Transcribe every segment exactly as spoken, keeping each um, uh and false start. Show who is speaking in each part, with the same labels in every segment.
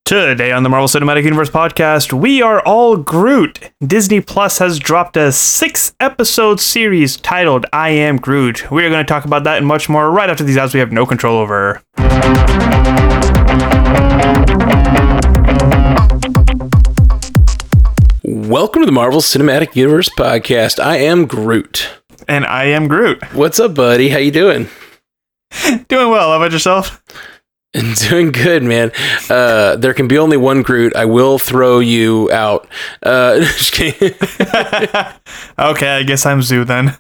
Speaker 1: Today on the Marvel Cinematic Universe podcast, we are all Groot. Disney Plus has dropped a six-episode series titled I Am Groot. We are going to talk about that and much more right after these ads we have no control over.
Speaker 2: Welcome to the Marvel Cinematic Universe podcast. I am Groot.
Speaker 1: And I am Groot.
Speaker 2: What's up, buddy? How you doing?
Speaker 1: Doing well. How about yourself?
Speaker 2: Doing good, man. Uh, there can be only one Groot. I will throw you out. Uh, just kidding.
Speaker 1: Okay, I guess I'm Zoo then.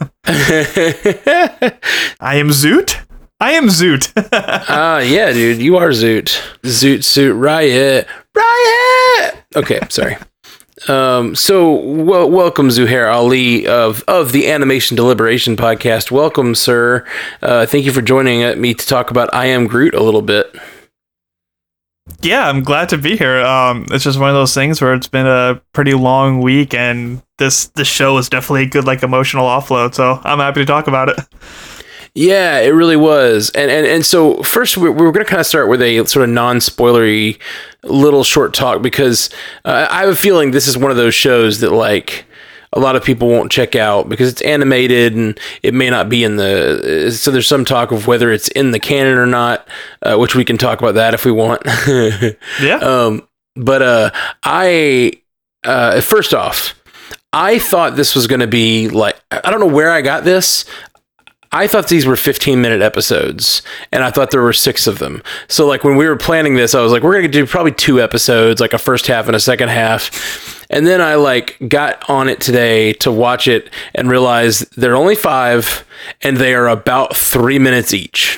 Speaker 1: I am Zoot? I am Zoot.
Speaker 2: Ah, uh, yeah, dude. You are Zoot. Zoot Suit Riot. Riot! Okay, sorry. Um, so well, welcome Zuhair Ali of, of the Animation Deliberation podcast. Welcome, sir. Uh, thank you for joining me to talk about I Am Groot a little bit.
Speaker 1: Yeah, I'm glad to be here. Um, it's just one of those things where it's been a pretty long week, and this this show is definitely a good like emotional offload. So I'm happy to talk about it.
Speaker 2: Yeah, it really was. And and, and so first, we we're going to kind of start with a sort of non-spoilery little short talk, because uh, I have a feeling this is one of those shows that like a lot of people won't check out because it's animated and it may not be in the... So there's some talk of whether it's in the canon or not, uh, which we can talk about that if we want.
Speaker 1: Yeah.
Speaker 2: Um, but uh, I... Uh, first off, I thought this was going to be like... I don't know where I got this. I thought these were fifteen minute episodes, and I thought there were six of them. So like when we were planning this, I was like, we're going to do probably two episodes, like a first half and a second half. And then I like got on it today to watch it and realized they're only five and they are about three minutes each.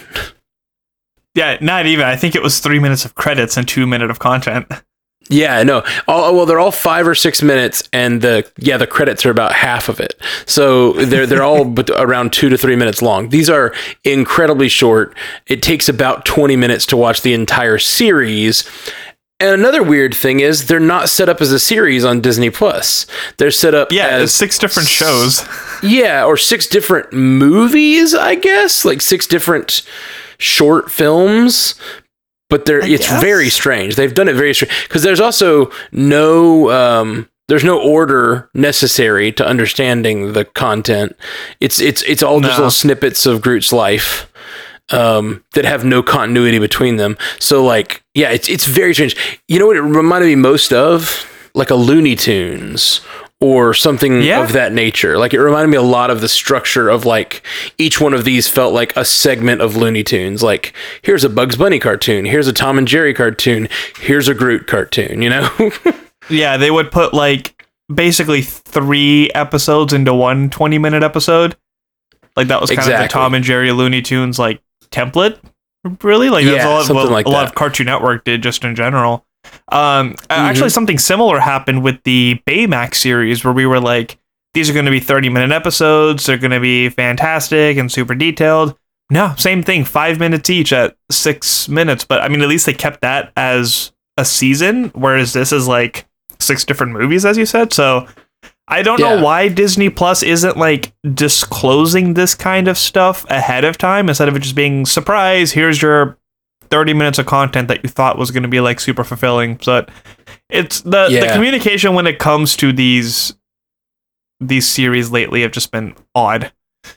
Speaker 1: Yeah, not even. I think it was three minutes of credits and two minutes of content.
Speaker 2: Yeah, no. All, well, they're all five or six minutes, and the yeah, the credits are about half of it. So they're they're all but around two to three minutes long. These are incredibly short. It takes about twenty minutes to watch the entire series. And another weird thing is they're not set up as a series on Disney Plus. They're set up
Speaker 1: yeah,
Speaker 2: as
Speaker 1: six different shows.
Speaker 2: Yeah, or six different movies, I guess, like six different short films. But they're, it's
Speaker 1: guess. very
Speaker 2: very strange. They've done it very strange because there's also no um, there's no order necessary to understanding the content. It's it's it's all just
Speaker 1: no.
Speaker 2: little snippets of Groot's life um, that have no continuity between them. So like, yeah, it's it's very strange. You know what it reminded me most of? Like a Looney Tunes or something
Speaker 1: yeah.
Speaker 2: of that nature. Like it reminded me a lot of the structure of like each one of these felt like a segment of Looney Tunes. Like here's a Bugs Bunny cartoon, here's a Tom and Jerry cartoon, here's a Groot cartoon, you know?
Speaker 1: Yeah, they would put like basically three episodes into one twenty minute episode. Like that was kind
Speaker 2: exactly.
Speaker 1: of the Tom and Jerry Looney Tunes like template, really? Like that's
Speaker 2: yeah,
Speaker 1: all
Speaker 2: something
Speaker 1: what
Speaker 2: like
Speaker 1: a
Speaker 2: that.
Speaker 1: lot of Cartoon Network did just in general. Um,
Speaker 2: Mm-hmm.
Speaker 1: actually, something similar happened with the Baymax series, where we were like, these are going to be thirty minute episodes. They're going to be fantastic and super detailed. No, same thing, five minutes each at six minutes. But I mean, at least they kept that as a season, whereas this is like six different movies, as you said. So I don't
Speaker 2: yeah.
Speaker 1: know why Disney Plus isn't like disclosing this kind of stuff ahead of time instead of it just being surprise. Here's your thirty minutes of content that you thought was going to be like super fulfilling. But it's the,
Speaker 2: yeah.
Speaker 1: the communication when it comes to these these series lately have just been odd.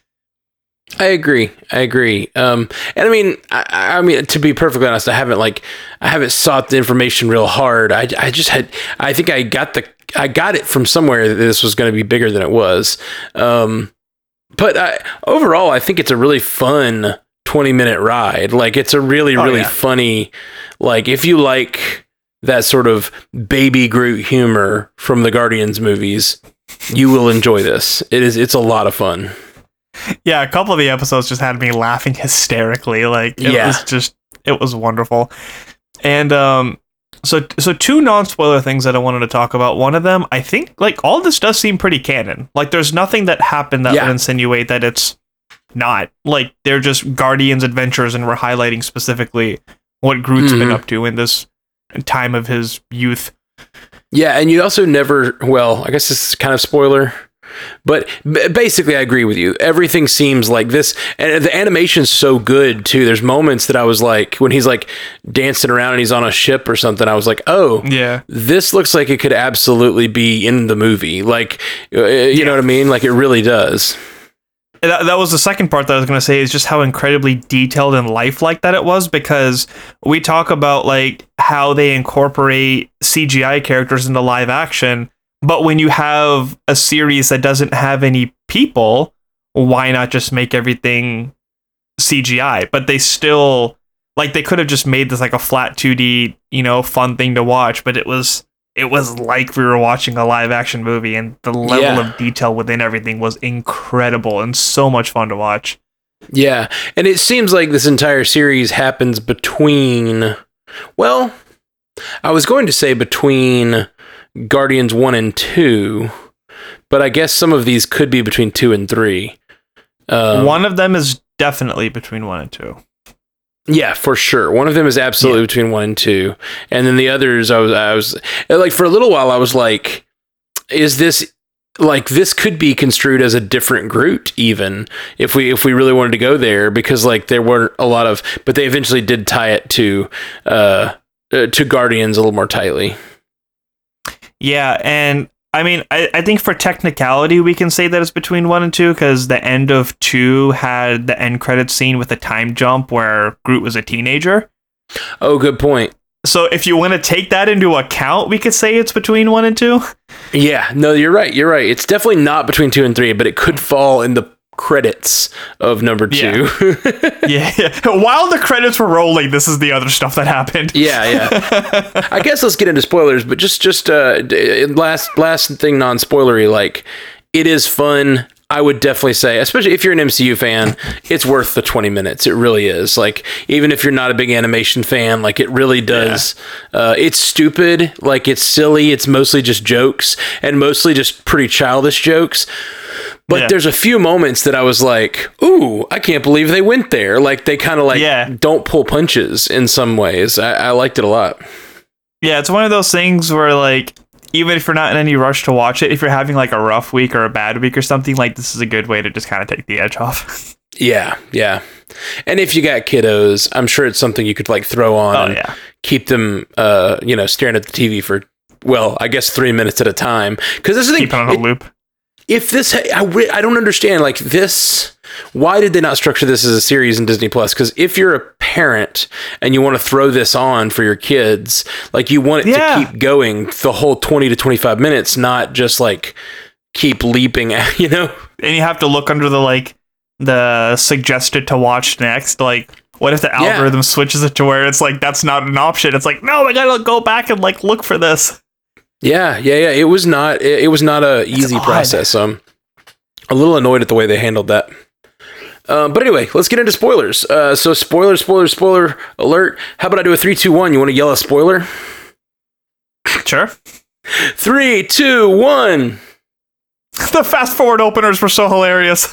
Speaker 2: I agree. I agree. Um, and I mean, I, I mean, to be perfectly honest, I haven't like, I haven't sought the information real hard. I, I just had, I think I got the, I got it from somewhere that this was going to be bigger than it was. Um, but I, overall, I think it's a really fun twenty minute ride. Like it's a really,
Speaker 1: oh,
Speaker 2: really
Speaker 1: yeah.
Speaker 2: funny, like if you like that sort of baby Groot humor from the Guardians movies, you will enjoy this. It is, it's a lot of fun.
Speaker 1: Yeah, a couple of the episodes just had me laughing hysterically. Like it
Speaker 2: yeah.
Speaker 1: was just, it was wonderful. And um, so so two non-spoiler things that I wanted to talk about. One of them, I think, like all this does seem pretty canon. Like there's nothing that happened that
Speaker 2: Yeah.
Speaker 1: would insinuate that it's not. Like they're just Guardians adventures, and we're highlighting specifically what Groot's
Speaker 2: Mhm.
Speaker 1: been up to in this time of his youth.
Speaker 2: Yeah, and you also never, well, I guess this is kind of spoiler. But b- basically, I agree with you. Everything seems like this, and the animation's so good too. There's moments that I was like, when he's like dancing around and he's on a ship or something, I was like, oh,
Speaker 1: Yeah.
Speaker 2: this looks like it could absolutely be in the movie. Like, uh, you
Speaker 1: Yeah.
Speaker 2: know what I mean? Like, it really does.
Speaker 1: That, that was the second part that I was going to say, is just how incredibly detailed and lifelike that it was, because we talk about like how they incorporate C G I characters into live action, but when you have a series that doesn't have any people, why not just make everything C G I? But they still, like, they could have just made this like a flat two D, you know, fun thing to watch, but it was it was like we were watching a live action movie, and the level
Speaker 2: Yeah.
Speaker 1: of detail within everything was incredible and so much fun to watch.
Speaker 2: Yeah, and it seems like this entire series happens between, well, I was going to say between Guardians one and two, but I guess some of these could be between two and three. Um,
Speaker 1: One of them is definitely between one and two.
Speaker 2: Yeah, for sure. One of them is absolutely
Speaker 1: Yeah.
Speaker 2: between one and two, and then the others, I was, I was like, for a little while, I was like, is this like this could be construed as a different Groot, even if we if we really wanted to go there, because like there weren't a lot of, but they eventually did tie it to uh, uh to Guardians a little more tightly.
Speaker 1: Yeah, and I mean, I, I think for technicality, we can say that it's between one and two, because the end of two had the end credits scene with a time jump where Groot was a teenager.
Speaker 2: Oh, good point.
Speaker 1: So if you want to take that into account, we could say it's between one and two.
Speaker 2: Yeah, no, you're right. You're right. It's definitely not between two and three, but it could fall in the credits of number two.
Speaker 1: Yeah. yeah. While the credits were rolling, this is the other stuff that happened.
Speaker 2: Yeah, yeah. I guess let's get into spoilers, but just just uh d- last last thing non-spoilery, like, it is fun. I would definitely say, especially if you're an M C U fan, it's worth the twenty minutes. It really is. Like, even if you're not a big animation fan, like, it really does. Yeah. Uh, it's stupid. Like, it's silly. It's mostly just jokes, and mostly just pretty childish jokes. But
Speaker 1: yeah.
Speaker 2: there's a few moments that I was like, ooh, I can't believe they went there. Like, they kind of like
Speaker 1: yeah.
Speaker 2: don't pull punches in some ways. I, I liked it a lot.
Speaker 1: Yeah, it's one of those things where, like, even if you're not in any rush to watch it, if you're having like a rough week or a bad week or something, like, this is a good way to just kind of take the edge off.
Speaker 2: Yeah, yeah. And if you got kiddos, I'm sure it's something you could like throw on
Speaker 1: Oh,
Speaker 2: and
Speaker 1: yeah.
Speaker 2: keep them, uh, you know, staring at the T V for, well, I guess three minutes at a time. Because this is the thing.
Speaker 1: Keep it on a
Speaker 2: it-
Speaker 1: loop.
Speaker 2: If this, I, re- I don't understand, like, this, why did they not structure this as a series in Disney Plus? Because if you're a parent and you want to throw this on for your kids, like, you want it
Speaker 1: Yeah.
Speaker 2: to keep going the whole twenty to twenty-five minutes, not just like keep leaping at, you know?
Speaker 1: And you have to look under the, like, the suggested to watch next. Like, what if the
Speaker 2: Yeah.
Speaker 1: algorithm switches it to where it's like, that's not an option? It's like, no, I gotta go back and, like, look for this.
Speaker 2: Yeah, yeah, yeah. It was not. It, it was not a easy
Speaker 1: odd.
Speaker 2: process. So I'm a little annoyed at the way they handled that. Um, but anyway, let's get into spoilers. Uh, so spoiler, spoiler, spoiler alert. How about I do a three, two, one? You want to yell a spoiler?
Speaker 1: Sure.
Speaker 2: Three, two, one.
Speaker 1: The fast forward openers were so hilarious.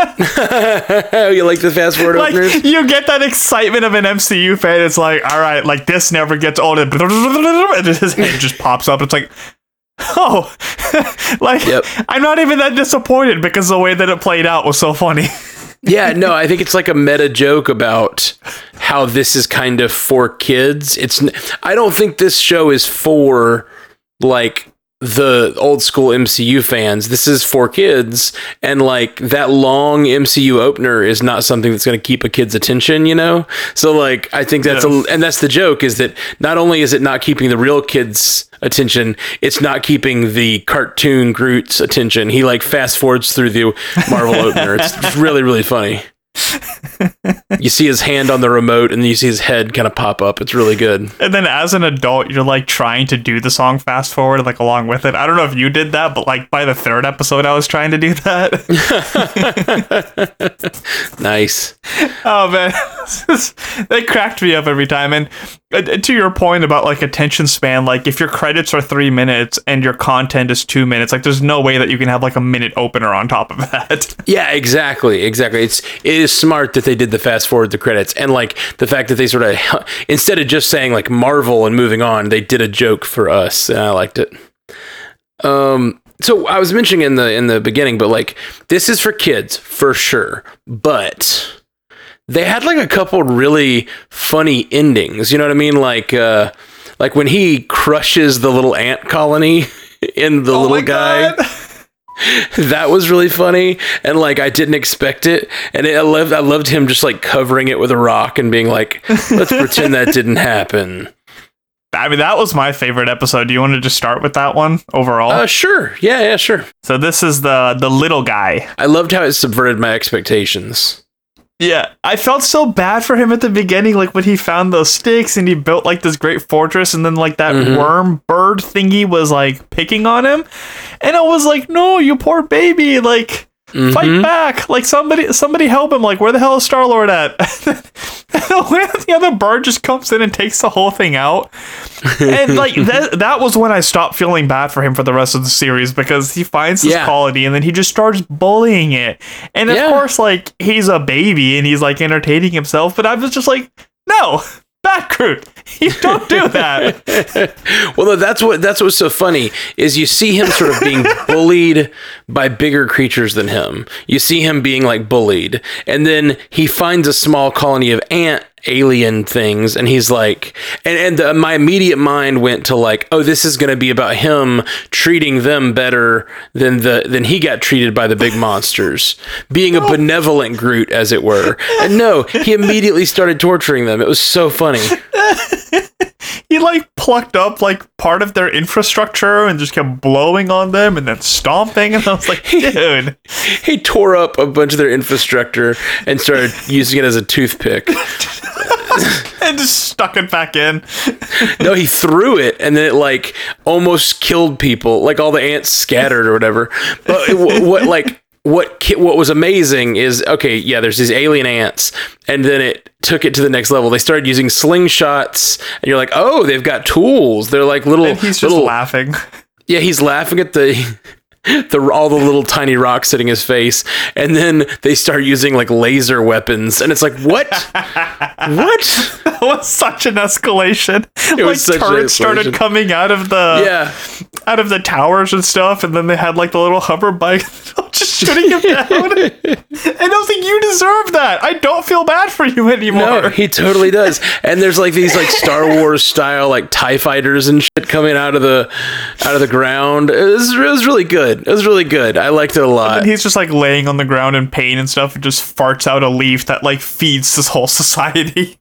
Speaker 2: You like the fast forward
Speaker 1: Like,
Speaker 2: openers?
Speaker 1: you get that excitement of an M C U fan. It's like, all right, like, this never gets old. And his head just pops up. It's like, oh, like,
Speaker 2: Yep.
Speaker 1: I'm not even that disappointed, because the way that it played out was so funny.
Speaker 2: Yeah, no, I think it's like a meta joke about how this is kind of for kids. It's. n- I don't think this show is for like the old school M C U fans. This is for kids, and like that long M C U opener is not something that's going to keep a kid's attention, you know? So like I think that's
Speaker 1: Yeah.
Speaker 2: a and that's the joke, is that not only is it not keeping the real kids' attention, it's not keeping the cartoon Groot's attention. He like fast forwards through the Marvel opener. It's, it's really really funny. You see his hand on the remote, and then you see his head kind of pop up. It's really good.
Speaker 1: And then as an adult, you're like trying to do the song fast forward, like, along with it. I don't know if you did that, but like by the third episode, I was trying to do that.
Speaker 2: Nice.
Speaker 1: Oh man, they cracked me up every time. And uh, to your point about like attention span, like, if your credits are three minutes and your content is two minutes, like, there's no way that you can have like a minute opener on top of that.
Speaker 2: Yeah, exactly, exactly. It's it is smart that they did the fast forward the credits, and like the fact that they sort of instead of just saying like Marvel and moving on, they did a joke for us, and I liked it. Um, So I was mentioning in the in the beginning, but like this is for kids for sure. But they had like a couple really funny endings. You know what I mean? Like uh, like when he crushes the little ant colony in the
Speaker 1: oh
Speaker 2: little guy. God. That was really funny, and like I didn't expect it, and it, I loved I loved him just like covering it with a rock and being like, "Let's pretend that didn't happen."
Speaker 1: I mean, that was my favorite episode. Do you want to just start with that one overall?
Speaker 2: Uh, sure. Yeah, yeah, sure.
Speaker 1: So this is the the little guy.
Speaker 2: I loved how it subverted my expectations.
Speaker 1: Yeah, I felt so bad for him at the beginning, like when he found those sticks and he built like this great fortress, and then like that mm-hmm. worm bird thingy was like picking on him, and I was like, no, you poor baby, like mm-hmm. fight back, like somebody somebody help him, like where the hell is Star-Lord at? The other bird just comes in and takes the whole thing out, and like that that was when I stopped feeling bad for him for the rest of the series, because he finds this yeah. colony and then he just starts bullying it, and of yeah. course like he's a baby and he's like entertaining himself, but I was just like, no, bad Groot, you don't do that.
Speaker 2: Well, that's what that's what's so funny is you see him sort of being bullied by bigger creatures than him. You see him being like bullied, and then he finds a small colony of ant alien things, and he's like, and and the, my immediate mind went to like, oh, this is going to be about him treating them better than the than he got treated by the big monsters, being a benevolent Groot, as it were. And no, he immediately started torturing them. It was so funny.
Speaker 1: He like plucked up like part of their infrastructure and just kept blowing on them and then stomping, and I was like, dude.
Speaker 2: He tore up a bunch of their infrastructure and started using it as a toothpick.
Speaker 1: And just stuck it back in.
Speaker 2: No, he threw it, and then it like almost killed people, like all the ants scattered or whatever. But it, what like what what was amazing is, okay, yeah, there's these alien ants, and then it took it to the next level. They started using slingshots, and you're like, oh, they've got tools. They're like little.
Speaker 1: And he's just
Speaker 2: little,
Speaker 1: laughing.
Speaker 2: Yeah, he's laughing at the. The, all the little tiny rocks hitting his face, and then they start using like laser weapons, and it's like, what? What?
Speaker 1: That was such an escalation.
Speaker 2: It
Speaker 1: like
Speaker 2: was such
Speaker 1: turrets
Speaker 2: an escalation.
Speaker 1: started coming out of the
Speaker 2: yeah,
Speaker 1: out of the towers and stuff, and then they had like the little hover bike just shooting him down. And I was like, you deserve that. I don't feel bad for you anymore.
Speaker 2: No, he totally does. And there's like these like Star Wars style like TIE fighters and shit coming out of the out of the ground. It was, it was really good. It was really good. I liked it a lot.
Speaker 1: And he's just like laying on the ground in pain and stuff, and just farts out a leaf that like feeds this whole society.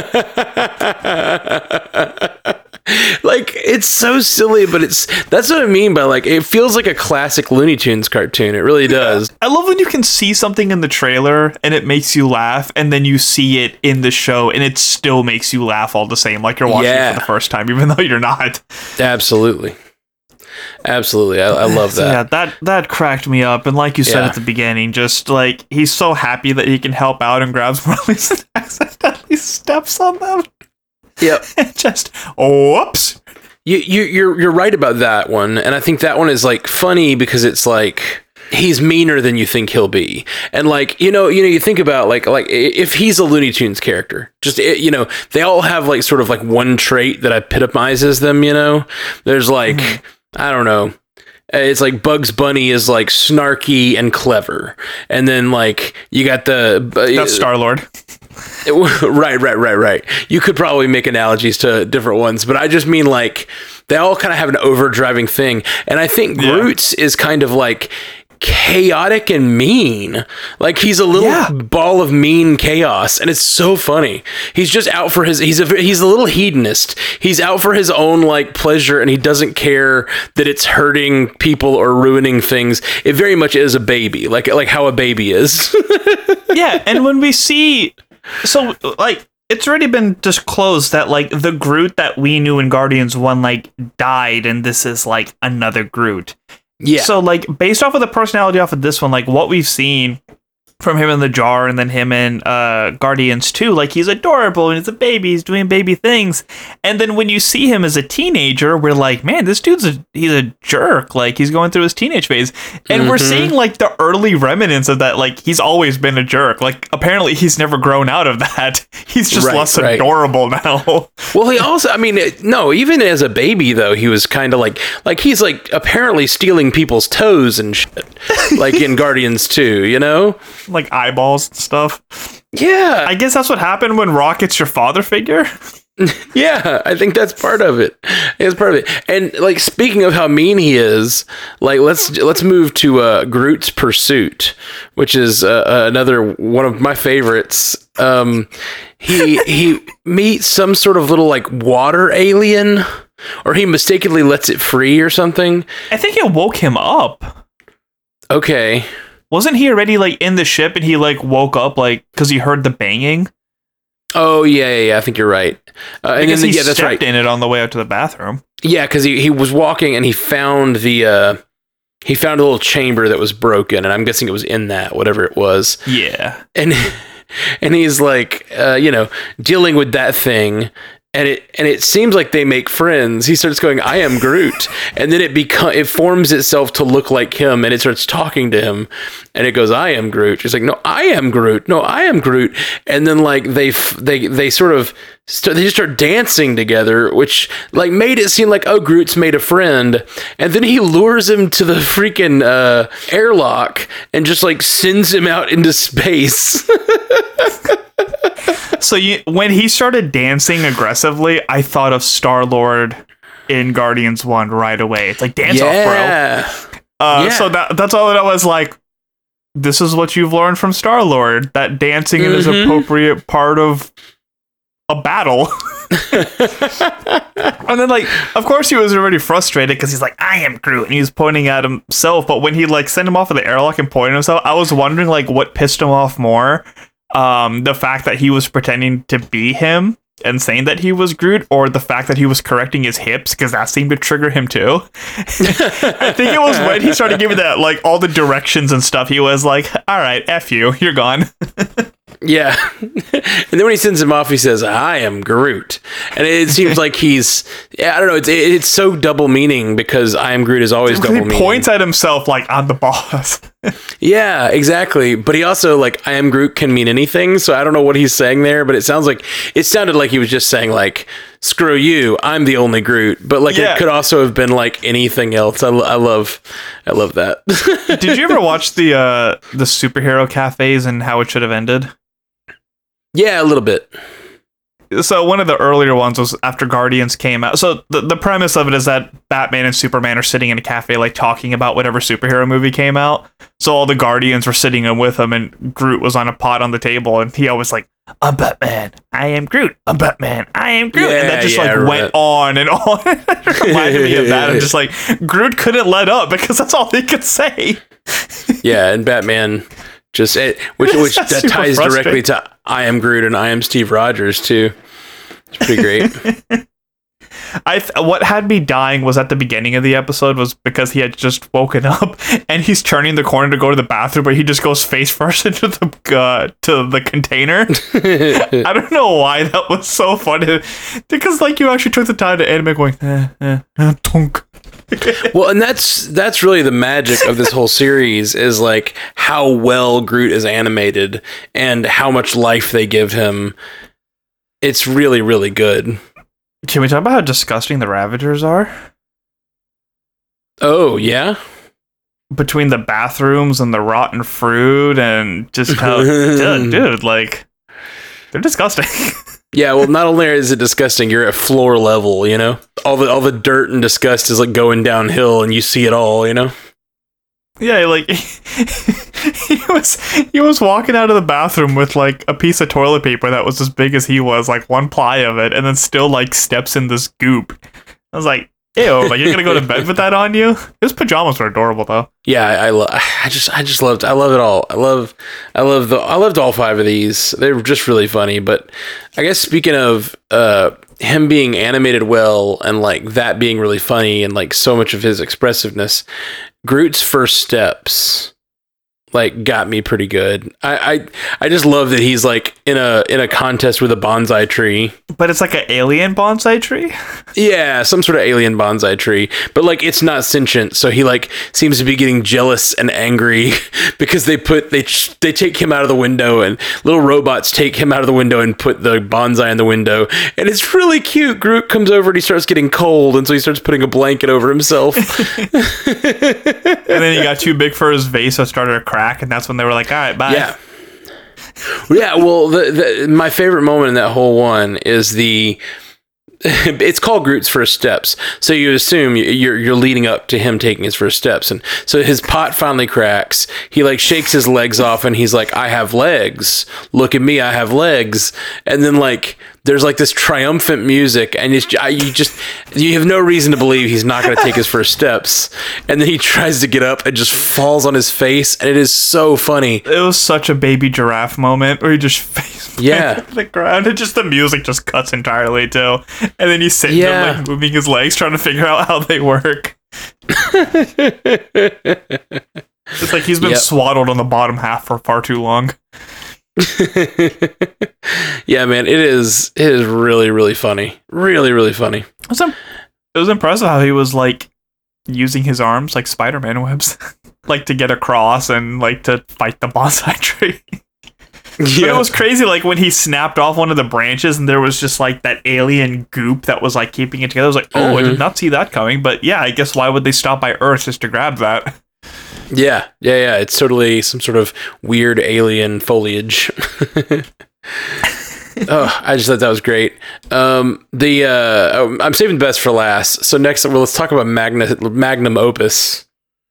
Speaker 2: Like, it's so silly, but it's that's what I mean by like, it feels like a classic Looney Tunes cartoon. It really does.
Speaker 1: I love when you can see something in the trailer and it makes you laugh, and then you see it in the show and it still makes you laugh all the same, like you're watching yeah. it for the first time, even though you're not.
Speaker 2: Absolutely. Absolutely. I, I love that.
Speaker 1: So yeah, that that cracked me up. And like you said yeah. at the beginning, just like he's so happy that he can help out and grabs Marley's and accidentally steps on them.
Speaker 2: Yep.
Speaker 1: And just whoops.
Speaker 2: You you you're you're right about that one. And I think that one is like funny because it's like he's meaner than you think he'll be. And like, you know, you know, you think about like like if he's a Looney Tunes character, just, you know, they all have like sort of like one trait that epitomizes them, you know. There's like mm-hmm. I don't know. It's like Bugs Bunny is like snarky and clever, and then like you got the uh,
Speaker 1: that's Star-Lord.
Speaker 2: Right, right, right, right. You could probably make analogies to different ones, but I just mean like they all kind of have an overdriving thing, and I think yeah. Groot's is kind of like chaotic and mean. Like he's a little yeah. ball of mean chaos, and it's so funny. He's just out for his he's a he's a little hedonist. He's out for his own like pleasure, and he doesn't care that it's hurting people or ruining things. It very much is a baby, like like how a baby is.
Speaker 1: Yeah, and when we see so like it's already been disclosed that like the Groot that we knew in Guardians one like died, and this is like another Groot. Yeah. So like based off of the personality off of this one, like what we've seen, from him in the jar, and then him in uh, Guardians two. Like, he's adorable, and he's a baby, he's doing baby things. And then when you see him as a teenager, we're like, man, this dude's a he's a jerk. Like, he's going through his teenage phase. And mm-hmm. we're seeing, like, the early remnants of that. Like, he's always been a jerk. Like, apparently he's never grown out of that. He's just right, less right. adorable now.
Speaker 2: Well, he also, I mean, no, even as a baby, though, he was kind of like, like, he's, like, apparently stealing people's toes and shit. Like, in Guardians two, you know?
Speaker 1: Like eyeballs and stuff.
Speaker 2: Yeah.
Speaker 1: I guess that's what happened when Rocket's your father figure.
Speaker 2: Yeah, I think that's part of it. It's part of it. And like, speaking of how mean he is, like let's let's move to uh, Groot's Pursuit, which is uh, another one of my favorites. Um, he he meets some sort of little like water alien, or he mistakenly lets it free or something.
Speaker 1: I think it woke him up.
Speaker 2: Okay.
Speaker 1: Wasn't he already like in the ship and he like woke up like because he heard the banging?
Speaker 2: Oh yeah, yeah, yeah, I think you're right. Uh, and
Speaker 1: then, he
Speaker 2: yeah, that's
Speaker 1: stepped
Speaker 2: right.
Speaker 1: in it on the way out to the bathroom.
Speaker 2: Yeah, because he, he was walking and he found the uh, he found a little chamber that was broken, and I'm guessing it was in that whatever it was.
Speaker 1: Yeah,
Speaker 2: and and he's like, uh, you know, dealing with that thing. And it and it seems like they make friends. He starts going, "I am Groot," and then it become it forms itself to look like him, and it starts talking to him, and it goes, "I am Groot." He's like, "No, I am Groot. No, I am Groot." And then like they they they sort of st- they just start dancing together, which like made it seem like, oh, Groot's made a friend, and then he lures him to the freaking uh, airlock and just like sends him out into space.
Speaker 1: So you, when he started dancing aggressively, I thought of Star-Lord in Guardians one right away. It's like, dance
Speaker 2: yeah.
Speaker 1: off, bro. Uh,
Speaker 2: yeah.
Speaker 1: So that that's all that I was like, this is what you've learned from Star-Lord, that dancing mm-hmm. is an appropriate part of a battle. And then, like, of course he was already frustrated because he's like, I am Groot, and he's pointing at himself. But when he, like, sent him off of the airlock and pointed himself, I was wondering, like, what pissed him off more. Um, the fact that he was pretending to be him and saying that he was Groot, or the fact that he was correcting his hips, because that seemed to trigger him too. I think it was when he started giving that, like, all the directions and stuff, he was like, all right, F you, you're gone.
Speaker 2: Yeah. And then when he sends him off, he says, I am Groot. And it seems like he's, yeah, I don't know, it's it's so double meaning, because I am Groot is always double meaning.
Speaker 1: He points at himself like, I'm the boss.
Speaker 2: Yeah, exactly. But he also, like, I am Groot can mean anything, so I don't know what he's saying there, but it sounds like, it sounded like he was just saying, like, screw you, I'm the only Groot. But, like, yeah. It could also have been, like, anything else. I, I love, I love that.
Speaker 1: Did you ever watch the, uh, the superhero cafes and how it should have ended?
Speaker 2: Yeah, a little bit.
Speaker 1: So one of the earlier ones was after Guardians came out. So the, the premise of it is that Batman and Superman are sitting in a cafe, like, talking about whatever superhero movie came out. So all the Guardians were sitting in with him, and Groot was on a pot on the table, and he always like, I'm Batman, I am Groot, I'm Batman, I am Groot. Yeah, and that just, yeah, like, went that. on and on. It reminded me of that. I'm just like, Groot couldn't let up, because that's all he could say.
Speaker 2: Yeah, and Batman... Just it, which which that ties directly to I am Groot and I am Steve Rogers too. It's pretty great.
Speaker 1: I th- what had me dying was at the beginning of the episode was because he had just woken up and he's turning the corner to go to the bathroom, but he just goes face first into the uh, to the container. I don't know why that was so funny, because like you actually took the time to animate going eh, eh, eh, tunk.
Speaker 2: Well, and that's that's really the magic of this whole series, is like how well Groot is animated and how much life they give him. It's really, really good.
Speaker 1: Can we talk about how disgusting the Ravagers are?
Speaker 2: Oh, yeah?
Speaker 1: Between the bathrooms and the rotten fruit and just how... dude, dude, like... They're disgusting.
Speaker 2: Yeah, well, not only is it disgusting, you're at floor level, you know? All the all the dirt and disgust is like going downhill and you see it all, you know?
Speaker 1: Yeah, like he was he was walking out of the bathroom with like a piece of toilet paper that was as big as he was, like one ply of it, and then still like steps in this goop. I was like, ew, like you're gonna go to bed with that on you? His pajamas were adorable though.
Speaker 2: Yeah, I, I love. I just, I just loved. I love it all. I love, I love the. I loved all five of these. They're just really funny. But I guess speaking of uh, him being animated well and like that being really funny and like so much of his expressiveness, Groot's first steps. like got me pretty good. I, I I just love that he's like in a in a contest with a bonsai tree.
Speaker 1: But it's like an alien bonsai tree?
Speaker 2: Yeah, some sort of alien bonsai tree. But like it's not sentient, so he like seems to be getting jealous and angry because they put they they take him out of the window, and little robots take him out of the window and put the bonsai in the window. And it's really cute. Groot comes over and he starts getting cold, and so he starts putting a blanket over himself.
Speaker 1: And then he got too big for his vase, so it started to crack, and that's when they were like, all right, bye.
Speaker 2: Yeah. Yeah, well, the, the my favorite moment in that whole one is the it's called Groot's first steps. So you assume you're you're leading up to him taking his first steps, and so his pot finally cracks. He like shakes his legs off, and he's like, "I have legs. Look at me, I have legs." And then like there's like this triumphant music, and it's, you just you have no reason to believe he's not going to take his first steps. And then he tries to get up and just falls on his face, and it is so funny.
Speaker 1: It was such a baby giraffe moment where he just face
Speaker 2: yeah
Speaker 1: the ground, and just the music just cuts entirely too. And then he's sitting
Speaker 2: yeah.
Speaker 1: there like moving his legs, trying to figure out how they work. It's like he's been yep. swaddled on the bottom half for far too long.
Speaker 2: Yeah, man, it is it is really, really funny. Really, really funny.
Speaker 1: It was, it was impressive how he was like using his arms like Spider-Man webs, like to get across and like to fight the bonsai tree. Yeah. But it was crazy, like when he snapped off one of the branches and there was just like that alien goop that was like keeping it together. I was like, oh, mm-hmm. I did not see that coming. But yeah, I guess why would they stop by Earth just to grab that?
Speaker 2: Yeah, yeah, yeah. It's totally some sort of weird alien foliage. Oh, I just thought that was great. Um, the uh, I'm saving the best for last. So next, well, let's talk about Magna, Magnum Opus.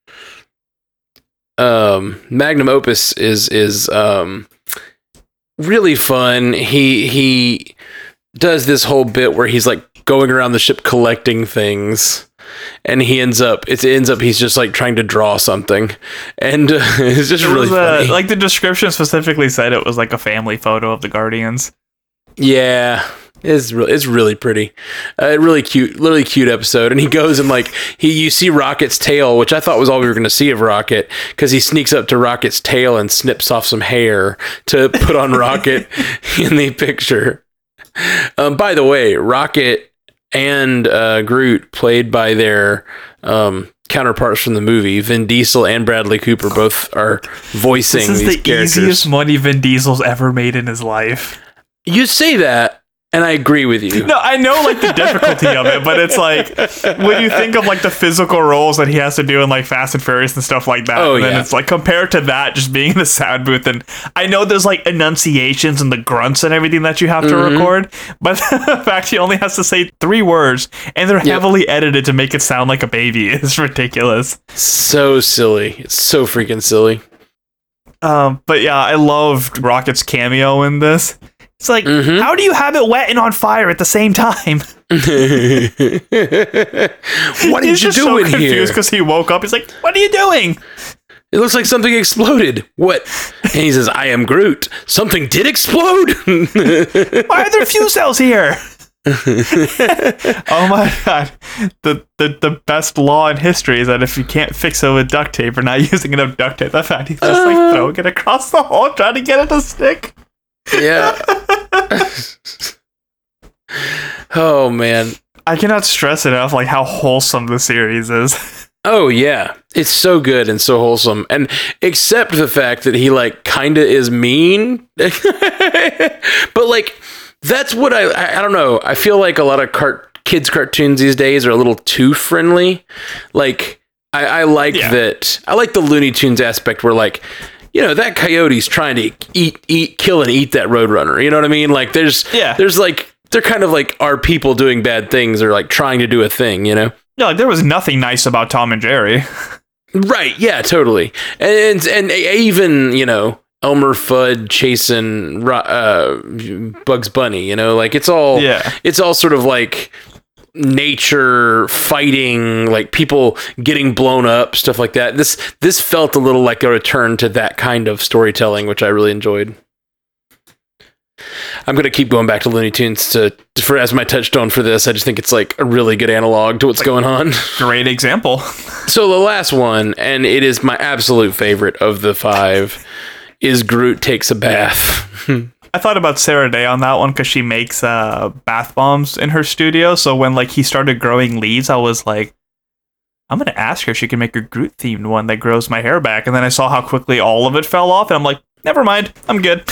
Speaker 2: Um, Magnum Opus is is um, really fun. He he does this whole bit where he's like going around the ship collecting things. And he ends up, it ends up, he's just like trying to draw something. And uh, it's just
Speaker 1: it
Speaker 2: really
Speaker 1: was,
Speaker 2: funny.
Speaker 1: Uh, like the description specifically said it was like a family photo of the Guardians.
Speaker 2: Yeah, it's really, it's really pretty. Uh, really cute, really cute episode. And he goes and like, he, you see Rocket's tail, which I thought was all we were going to see of Rocket, because he sneaks up to Rocket's tail and snips off some hair to put on Rocket in the picture. Um, by the way, Rocket and uh, Groot, played by their um, counterparts from the movie, Vin Diesel and Bradley Cooper, both are voicing these characters. This is the characters.
Speaker 1: Easiest money Vin Diesel's ever made in his life.
Speaker 2: You say that, and I agree with you.
Speaker 1: No, I know like the difficulty of it, but it's like when you think of like the physical roles that he has to do in like Fast and Furious and stuff like that,
Speaker 2: oh,
Speaker 1: and then
Speaker 2: yeah.
Speaker 1: it's like compared to that just being in the sound booth, and I know there's like enunciations and the grunts and everything that you have to mm-hmm. record, but the fact he only has to say three words and they're yep. heavily edited to make it sound like a baby is ridiculous.
Speaker 2: So silly. It's so freaking silly.
Speaker 1: Um, but yeah, I loved Rocket's cameo in this. It's like, mm-hmm. how do you have it wet and on fire at the same time?
Speaker 2: What did
Speaker 1: He's
Speaker 2: you
Speaker 1: just
Speaker 2: do
Speaker 1: so
Speaker 2: in here?
Speaker 1: Because he woke up, he's like, "What are you doing?"
Speaker 2: It looks like something exploded. What? And he says, "I am Groot. Something did explode."
Speaker 1: Why are there fuel cells here? Oh my god! The, the the best law in history is that if you can't fix it with duct tape or not using enough duct tape, the fact he's just uh, like throwing it across the hall trying to get it to stick.
Speaker 2: Yeah. Oh man,
Speaker 1: I cannot stress enough like how wholesome the series is.
Speaker 2: Oh yeah, it's so good and so wholesome, and except the fact that he like kind of is mean, but like that's what I I don't know. I feel like a lot of cart kids cartoons these days are a little too friendly. Like I, I like yeah. that. I like the Looney Tunes aspect where like, you know, that coyote's trying to eat, eat, kill, and eat that Roadrunner. You know what I mean? Like, there's,
Speaker 1: yeah.
Speaker 2: there's like, they're kind of like our people doing bad things or like trying to do a thing, you know?
Speaker 1: Yeah, like there was nothing nice about Tom and Jerry.
Speaker 2: Right? Yeah, totally. And and even, you know, Elmer Fudd chasing uh, Bugs Bunny. You know, like it's all,
Speaker 1: yeah.
Speaker 2: it's all sort of like nature fighting, like people getting blown up, stuff like that. This this felt a little like a return to that kind of storytelling, which I really enjoyed. I'm going to keep going back to Looney Tunes to for as my touchstone for this. I just think it's like a really good analog to what's like, going on.
Speaker 1: Great example.
Speaker 2: So the last one, and it is my absolute favorite of the five, is Groot takes a bath.
Speaker 1: I thought about Sarah Day on that one because she makes uh, bath bombs in her studio. So when like he started growing leaves, I was like, I'm going to ask her if she can make a Groot themed one that grows my hair back. And then I saw how quickly all of it fell off. And I'm like, never mind. I'm good.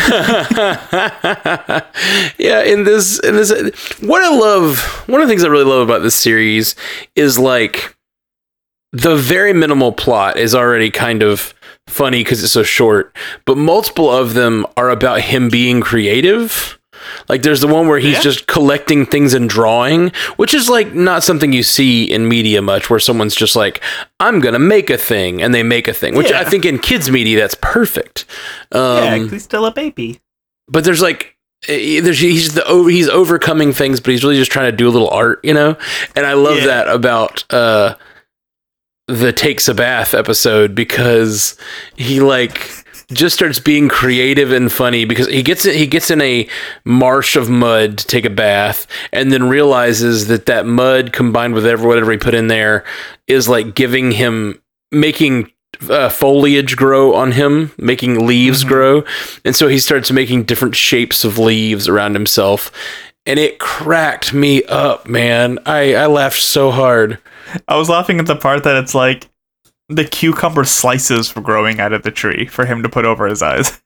Speaker 2: Yeah. In this, in this, what I love, one of the things I really love about this series is like the very minimal plot is already kind of funny because it's so short, but multiple of them are about him being creative. Like there's the one where he's yeah. just collecting things and drawing, which is like not something you see in media much, where someone's just like, I'm going to make a thing, and they make a thing, which yeah. I think in kids media, that's perfect. Um,
Speaker 1: yeah, he's still a baby.
Speaker 2: But there's like, there's he's the over, he's overcoming things, but he's really just trying to do a little art, you know? And I love yeah. that about uh, the Takes a Bath episode, because he like just starts being creative and funny, because he gets he gets in a marsh of mud to take a bath, and then realizes that that mud combined with whatever, whatever he put in there is like giving him, making uh, foliage grow on him, making leaves mm-hmm. grow. And so he starts making different shapes of leaves around himself. And it cracked me up, man. I, I laughed so hard.
Speaker 1: I was laughing at the part that it's like the cucumber slices were growing out of the tree for him to put over his eyes.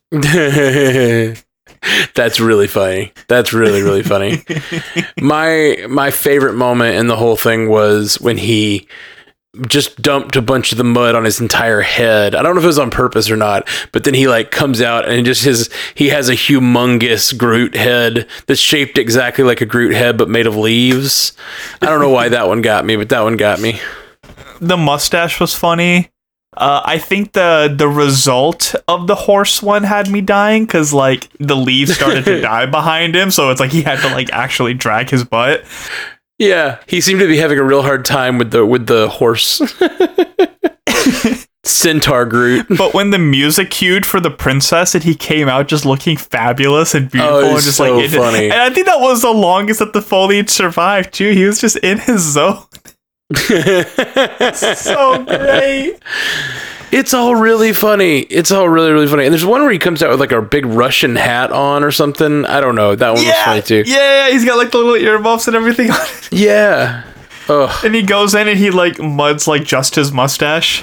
Speaker 2: That's really funny. That's really, really funny. My my favorite moment in the whole thing was when he just dumped a bunch of the mud on his entire head. I don't know if it was on purpose or not, but then he like comes out and just his he has a humongous Groot head that's shaped exactly like a Groot head but made of leaves. I don't know why that one got me, but that one got me.
Speaker 1: The mustache was funny. Uh, I think the the result of the horse one had me dying, because like the leaves started to die behind him, so it's like he had to like actually drag his butt.
Speaker 2: Yeah, he seemed to be having a real hard time with the with the horse. Centaur Groot.
Speaker 1: But when the music cued for the princess and he came out just looking fabulous and beautiful,
Speaker 2: oh,
Speaker 1: and just
Speaker 2: so
Speaker 1: like it,
Speaker 2: funny.
Speaker 1: And I think that was the longest that the foliage survived too. He was just in his zone. So great.
Speaker 2: It's all really funny. It's all really, really funny. And there's one where he comes out with like a big Russian hat on or something. I don't know. That one
Speaker 1: yeah,
Speaker 2: was funny too.
Speaker 1: Yeah, he's got like the little earmuffs and everything on it.
Speaker 2: Yeah. Ugh.
Speaker 1: And he goes in and he like muds like just his mustache.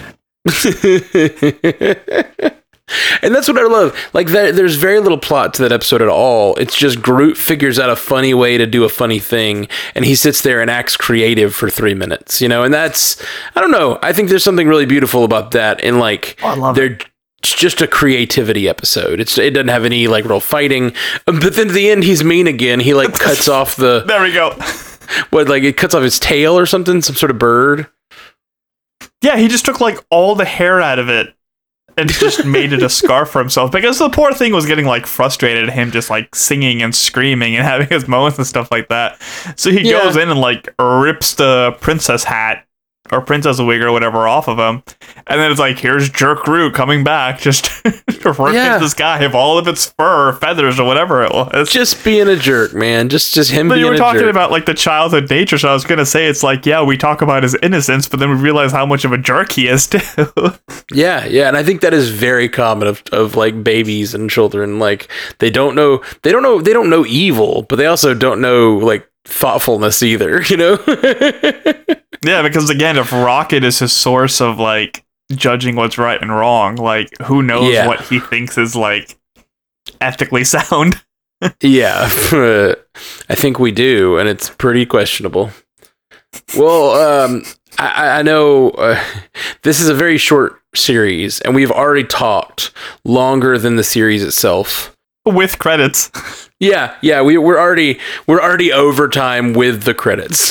Speaker 2: And that's what I love. Like that, there's very little plot to that episode at all. It's just Groot figures out a funny way to do a funny thing, and he sits there and acts creative for three minutes, you know. And that's, I don't know. I think there's something really beautiful about that. And like,
Speaker 1: oh, I love
Speaker 2: they're
Speaker 1: it.
Speaker 2: It's just a creativity episode. It's it doesn't have any like real fighting. But then at the end, he's mean again. He like cuts off the.
Speaker 1: There we go.
Speaker 2: What, like it cuts off his tail or something? Some sort of bird.
Speaker 1: Yeah, he just took like all the hair out of it and just made it a scarf for himself, because the poor thing was getting like frustrated at him just like singing and screaming and having his moments and stuff like that. So he yeah. goes in and like rips the princess hat or princess wig or whatever off of him, and then it's like, here's Jerk Groot coming back, just ripping yeah. the sky of all of its fur or feathers or whatever it was.
Speaker 2: Just being a jerk, man. Just just him.
Speaker 1: But
Speaker 2: being
Speaker 1: you were
Speaker 2: a
Speaker 1: talking
Speaker 2: jerk.
Speaker 1: about like the childhood nature, so I was gonna say it's like, yeah, we talk about his innocence, but then we realize how much of a jerk he is too.
Speaker 2: Yeah, yeah, and I think that is very common of, of like babies and children. Like they don't know, they don't know, they don't know evil, but they also don't know like thoughtfulness either. You know.
Speaker 1: Yeah, because again, if Rocket is his source of like judging what's right and wrong, like who knows yeah. what he thinks is like ethically sound.
Speaker 2: Yeah, I think we do, and it's pretty questionable. Well, um, I, I know uh, this is a very short series, and we've already talked longer than the series itself.
Speaker 1: With credits.
Speaker 2: Yeah, yeah, we, we're already we're already overtime with the credits.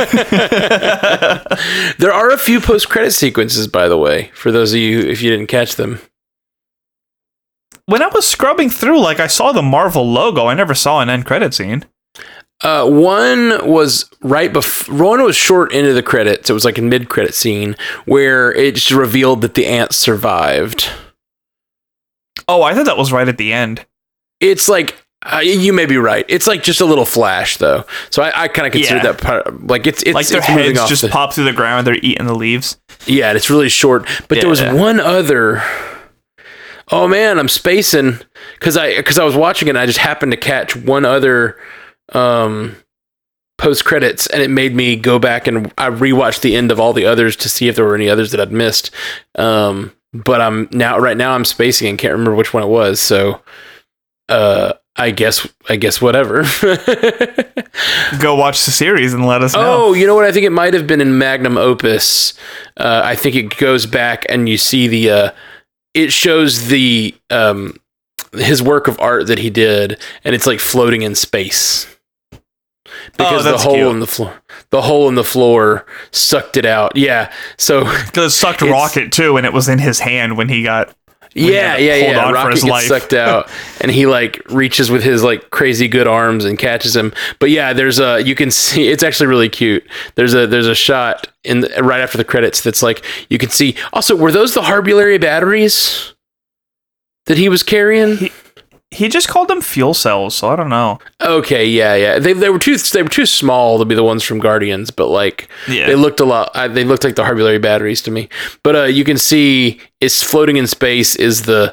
Speaker 2: There are a few post-credit sequences, by the way, for those of you if you didn't catch them.
Speaker 1: When I was scrubbing through, like I saw the Marvel logo, I never saw an end credit scene.
Speaker 2: Uh, one was right before. One was short into the credits. It was like a mid-credit scene where it just revealed that the ants survived.
Speaker 1: Oh, I thought that was right at the end.
Speaker 2: It's like uh, you may be right. It's like just a little flash, though. So I, I kind of consider
Speaker 1: Yeah.
Speaker 2: that part like it's it's
Speaker 1: like their
Speaker 2: it's moving
Speaker 1: heads
Speaker 2: off
Speaker 1: just
Speaker 2: the,
Speaker 1: pop through the ground. They're eating the leaves.
Speaker 2: Yeah, and it's really short. But there was
Speaker 1: Yeah.
Speaker 2: one other. Oh man, I'm spacing because I because I was watching it and I just happened to catch one other um, post credits and it made me go back and I rewatched the end of all the others to see if there were any others that I'd missed. Um, but I'm now right now I'm spacing and can't remember which one it was. So uh, I guess I guess whatever.
Speaker 1: Go watch the series and let us know.
Speaker 2: Oh, you know what? I think it might have been in Magnum Opus. Uh, I think it goes back and you see the. Uh, it shows the um, his work of art that he did, and it's like floating in space because the
Speaker 1: that's
Speaker 2: hole
Speaker 1: cute.
Speaker 2: in the floor, the hole in the floor sucked it out. Yeah, so
Speaker 1: Because it sucked
Speaker 2: It's-
Speaker 1: Rocket too, and it was in his hand when he got.
Speaker 2: yeah,
Speaker 1: he
Speaker 2: yeah,
Speaker 1: had to hold
Speaker 2: yeah.
Speaker 1: on for
Speaker 2: Rocket
Speaker 1: his
Speaker 2: gets
Speaker 1: life.
Speaker 2: sucked out, and he like reaches with his like crazy good arms and catches him. But yeah, there's a you can see it's actually really cute. There's a there's a shot in the, right after the credits that's like you can see. Also, were those the Harbulary batteries that he was carrying?
Speaker 1: He, he just called them fuel cells, so I don't know.
Speaker 2: Okay, yeah, yeah. They they were too they were too small to be the ones from Guardians, but like
Speaker 1: Yeah.
Speaker 2: they looked a lot. Uh, they looked like the Harbulary batteries to me. But uh, you can see it's floating in space. Is the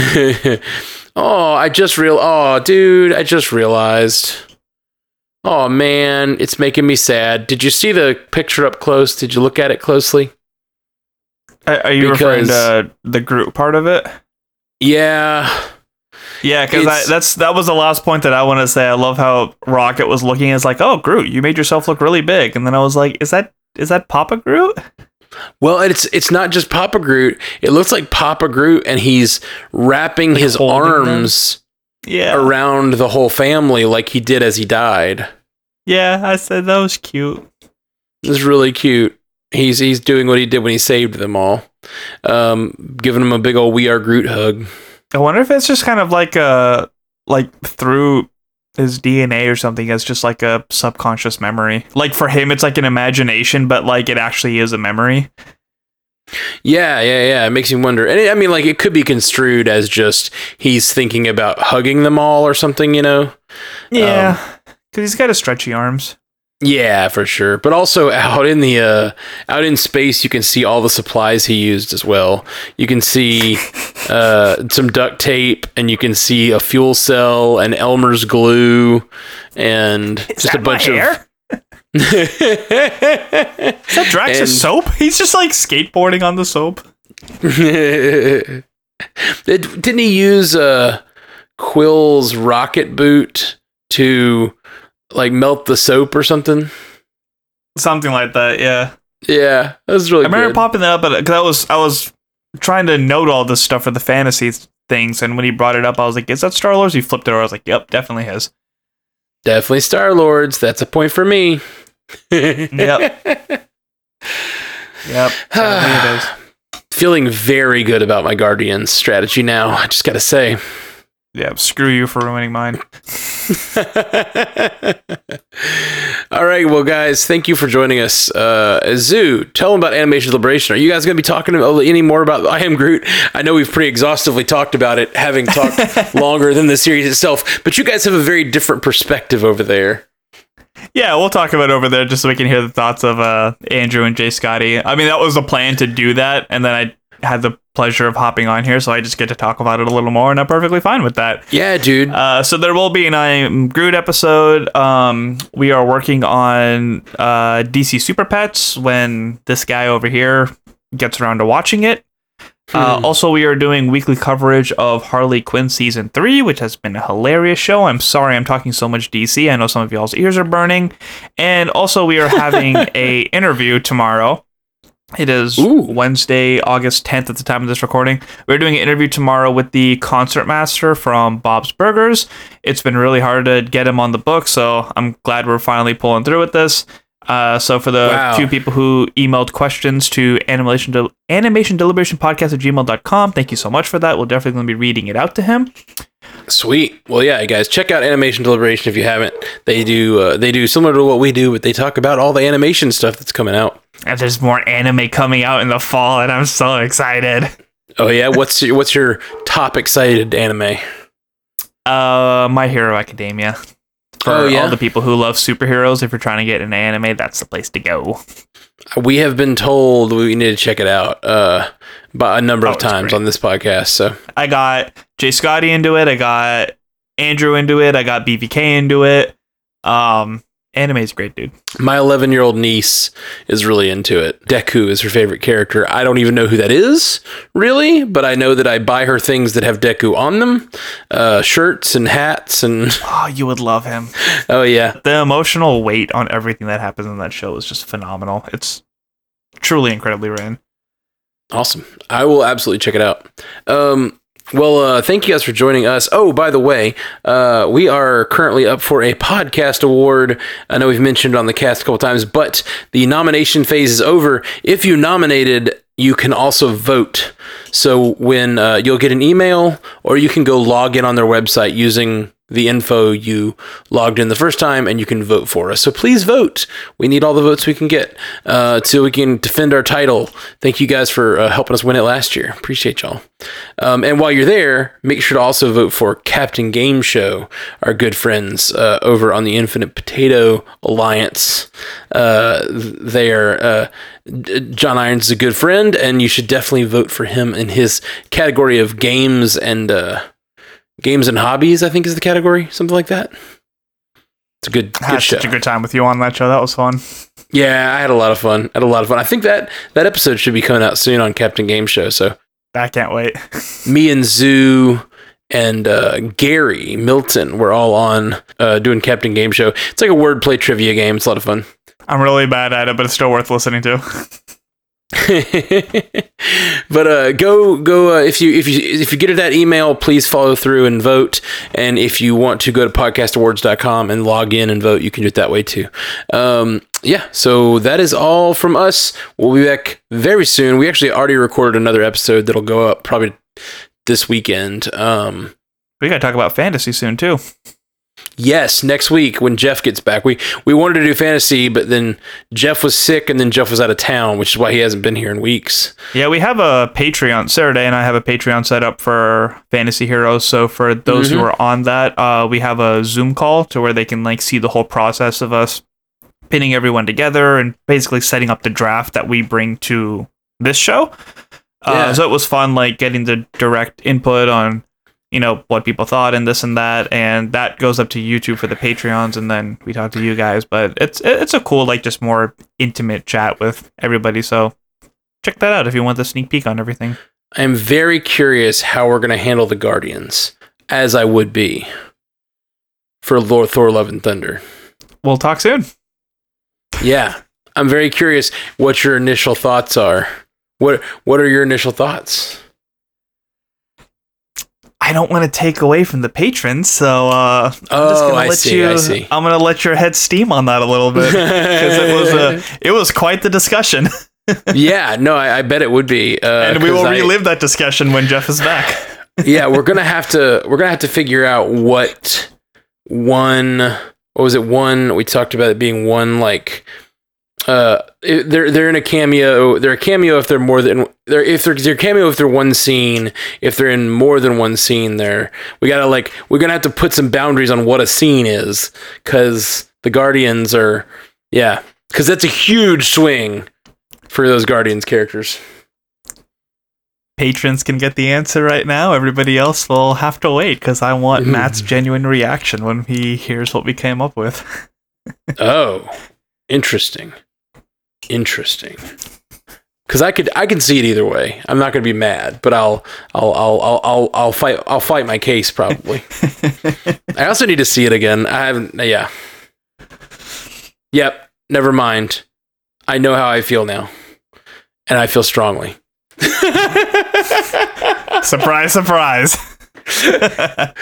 Speaker 2: oh I just real oh dude I just realized. Oh man, it's making me sad. Did you see the picture up close? Did you look at it closely?
Speaker 1: Are, are you referring
Speaker 2: Because-
Speaker 1: to the group part of it?
Speaker 2: Yeah.
Speaker 1: Yeah, because
Speaker 2: It's-
Speaker 1: that's that was the last point that I want to say. I love how Rocket was looking. It's like, oh, Groot, you made yourself look really big, and then I was like, is that is that Papa Groot?
Speaker 2: Well, it's it's not just Papa Groot. It looks like Papa Groot, and he's wrapping his
Speaker 1: holding them?
Speaker 2: arms
Speaker 1: Yeah,
Speaker 2: around the whole family like he did as he died.
Speaker 1: yeah. I said that was cute.
Speaker 2: It's really cute. He's he's doing what he did when he saved them all, um, giving them a big old "We Are Groot" hug.
Speaker 1: I wonder if it's just kind of like a like through his D N A or something as just like a subconscious memory. Like for him, it's like an imagination, but like it actually is a memory.
Speaker 2: Yeah, yeah, yeah. It makes you wonder. And it, I mean, like it could be construed as just he's thinking about hugging them all or something, you know?
Speaker 1: Yeah, because he's got his stretchy arms.
Speaker 2: Yeah, for sure. But also out in the uh, out in space, you can see all the supplies he used as well. You can see uh, some duct tape, and you can see a fuel cell, and Elmer's glue, and
Speaker 1: Is
Speaker 2: just
Speaker 1: that
Speaker 2: a bunch
Speaker 1: my
Speaker 2: of.
Speaker 1: hair? Is that Drax's
Speaker 2: And-
Speaker 1: soap? He's just like skateboarding on the soap.
Speaker 2: Did- Didn't he use uh, Quill's rocket boot to like melt the soap or something?
Speaker 1: Something like that, yeah.
Speaker 2: Yeah, that was really
Speaker 1: I remember
Speaker 2: good.
Speaker 1: popping that up, but because I was I was trying to note all this stuff for the fantasy things, and when he brought it up, I was like, "Is that Star Lord?" He flipped it over. I was like, "Yep, definitely his."
Speaker 2: Definitely Star Lords. That's a point for me.
Speaker 1: Yep. Yep. Sadly it is.
Speaker 2: Feeling very good about my Guardians strategy now. I just gotta say.
Speaker 1: Yeah, screw you for ruining mine.
Speaker 2: All right, well, guys, thank you for joining us. Uh, Zoo, tell them about Animation Liberation. Are you guys going to be talking any more about I Am Groot? I know we've pretty exhaustively talked about it, having talked longer than the series itself, but you guys have a very different perspective over there.
Speaker 1: Yeah, we'll talk about it over there just so we can hear the thoughts of uh, Andrew and Jay Scotty. I mean, that was the plan to do that, and then I had the pleasure of hopping on here, so I just get to talk about it a little more, and I'm perfectly fine with that.
Speaker 2: Yeah, dude.
Speaker 1: Uh, so there will be an I Am Groot episode. Um, we are working on uh, D C Super Pets when this guy over here gets around to watching it. Uh,
Speaker 2: Hmm.
Speaker 1: also, we are doing weekly coverage of Harley Quinn Season three, which has been a hilarious show. I'm sorry I'm talking so much D C. I know some of y'all's ears are burning. And also, we are having a interview tomorrow. It is
Speaker 2: Ooh.
Speaker 1: Wednesday, August tenth at the time of this recording. We're doing an interview tomorrow with the concert master from Bob's Burgers. It's been really hard to get him on the book, so I'm glad we're finally pulling through with this. Uh, so for the
Speaker 2: Wow.
Speaker 1: few people who emailed questions to animation del- animation deliberation podcast at gmail dot com, thank you so much for that. We're definitely going to be reading it out to him.
Speaker 2: Sweet. Well, yeah, guys, check out Animation Deliberation if you haven't. They do uh, they do similar to what we do, but they talk about all the animation stuff that's coming out.
Speaker 1: And there's more anime coming out in the fall, and I'm so excited.
Speaker 2: Oh yeah, what's your, what's your top excited anime?
Speaker 1: Uh, My Hero Academia. For
Speaker 2: Oh, yeah?
Speaker 1: all the people who love superheroes, if you're trying to get into anime, that's the place to go.
Speaker 2: We have been told we need to check it out uh, by a number
Speaker 1: Oh,
Speaker 2: of
Speaker 1: it's
Speaker 2: times
Speaker 1: great.
Speaker 2: on this podcast. So
Speaker 1: I got Jay Scotty into it. I got Andrew into it. I got B V K into it. Um, anime's great, dude.
Speaker 2: my eleven-year-old niece is really into it. Deku is her favorite character. I don't even know who that is, really, but I know that I buy her things that have Deku on them, uh, shirts and hats, and
Speaker 1: Oh, you would love him.
Speaker 2: oh yeah,
Speaker 1: The emotional weight on everything that happens in that show is just phenomenal. It's truly incredibly written.
Speaker 2: awesome. I will absolutely check it out. Um, well, uh, thank you guys for joining us. Oh, by the way, uh, we are currently up for a podcast award. I know we've mentioned it on the cast a couple times, but the nomination phase is over. If you nominated, you can also vote. So when uh, you'll get an email, or you can go log in on their website using the info you logged in the first time, and you can vote for us. So please vote. We need all the votes we can get uh, so we can defend our title. Thank you guys for uh, helping us win it last year. Appreciate y'all. Um, and while you're there, make sure to also vote for Captain Game Show, our good friends uh, over on the Infinite Potato Alliance. Uh, there, uh, John Irons is a good friend, and you should definitely vote for him in his category of games and uh, games and hobbies. I think is the category, something like that. It's a good,
Speaker 1: I
Speaker 2: good
Speaker 1: had
Speaker 2: show.
Speaker 1: such a good time with you on that show. That was fun.
Speaker 2: Yeah, I had a lot of fun. I had a lot of fun. I think that that episode should be coming out soon on Captain Game Show. So
Speaker 1: I can't wait.
Speaker 2: me and Zoo and uh, Gary Milton were all on uh, doing Captain Game Show. It's like a wordplay trivia game. It's a lot of fun.
Speaker 1: I'm really bad at it, but it's still worth listening to.
Speaker 2: But uh, go go uh, if you if you if you get that email, please follow through and vote. And if you want to go to podcast awards dot com and log in and vote, you can do it that way too. Um, yeah, so that is all from us. We'll be back very soon. We actually already recorded another episode that'll go up probably this weekend. Um,
Speaker 1: We gotta talk about fantasy soon too.
Speaker 2: Yes, next week when Jeff gets back. We we wanted to do fantasy, but then Jeff was sick, and then Jeff was out of town, which is why he hasn't been here in weeks.
Speaker 1: Yeah, we have a Patreon. Sarah Day and I have a Patreon set up for Fantasy Heroes. So for those
Speaker 2: Mm-hmm.
Speaker 1: who are on that, uh, we have a Zoom call to where they can like see the whole process of us pinning everyone together and basically setting up the draft that we bring to this show. Uh,
Speaker 2: Yeah.
Speaker 1: so it was fun, like getting the direct input on, you know, what people thought and this and that, and that goes up to YouTube for the Patreons, and then we talk to you guys. But it's it's a cool, like, just more intimate chat with everybody. So check that out if you want the sneak peek on everything.
Speaker 2: I am very curious how we're going to handle the Guardians, as I would be for Lord Thor: Love and Thunder.
Speaker 1: We'll talk soon.
Speaker 2: Yeah, I'm very curious what your initial thoughts are. What What are your initial thoughts?
Speaker 1: I don't want to take away from the patrons, so uh, I'm just
Speaker 2: Oh,
Speaker 1: gonna
Speaker 2: I
Speaker 1: let
Speaker 2: see,
Speaker 1: you.
Speaker 2: I see.
Speaker 1: I'm gonna let your head steam on that a little bit because it was a, it was quite the discussion,
Speaker 2: Yeah, no, I, I bet it would be, uh,
Speaker 1: and we will
Speaker 2: 'cause I-
Speaker 1: relive that discussion when Jeff is back.
Speaker 2: yeah, we're gonna have to we're gonna have to figure out what one what was it one we talked about it being one like uh it- they're they're in a cameo they're a cameo if they're more than they're if they're, they're cameo if they're one scene, if they're in more than one scene, there we gotta like we're gonna have to put some boundaries on what a scene is, because the Guardians are yeah because that's a huge swing for those Guardians characters.
Speaker 1: Patrons can get the answer right now. Everybody else will have to wait because I want Matt's genuine reaction when he hears what we came up with.
Speaker 2: Oh, interesting. Interesting. Because I could, I can see it either way. I'm not going to be mad, but I'll, I'll, I'll, I'll, I'll, I'll fight, I'll fight my case probably. I also need to see it again. I haven't. Yeah. Yep. Never mind. I know how I feel now, and I feel strongly.
Speaker 1: Surprise, surprise.
Speaker 2: I,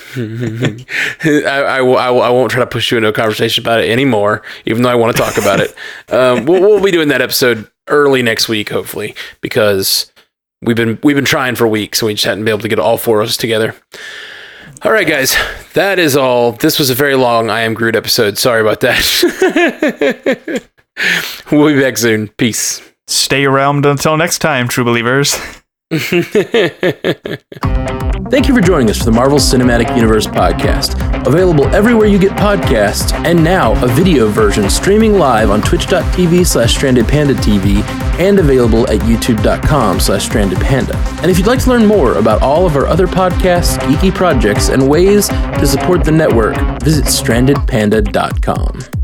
Speaker 2: I, will- I, will- I won't try to push you into a conversation about it anymore, even though I want to talk about it. Um, we'll, we'll be doing that episode early next week, hopefully, because we've been we've been trying for weeks, so we just hadn't been able to get all four of us together. All right, guys, that is all. This was a very long I Am Groot episode. Sorry about that. We'll be back soon. Peace.
Speaker 1: Stay around until next time, true believers.
Speaker 2: Thank you for joining us for the Marvel Cinematic Universe podcast, available everywhere you get podcasts, and now a video version streaming live on twitch.tv slash strandedpandatv and available at youtube.com slash strandedpanda. And if you'd like to learn more about all of our other podcasts, geeky projects, and ways to support the network, visit stranded panda dot com.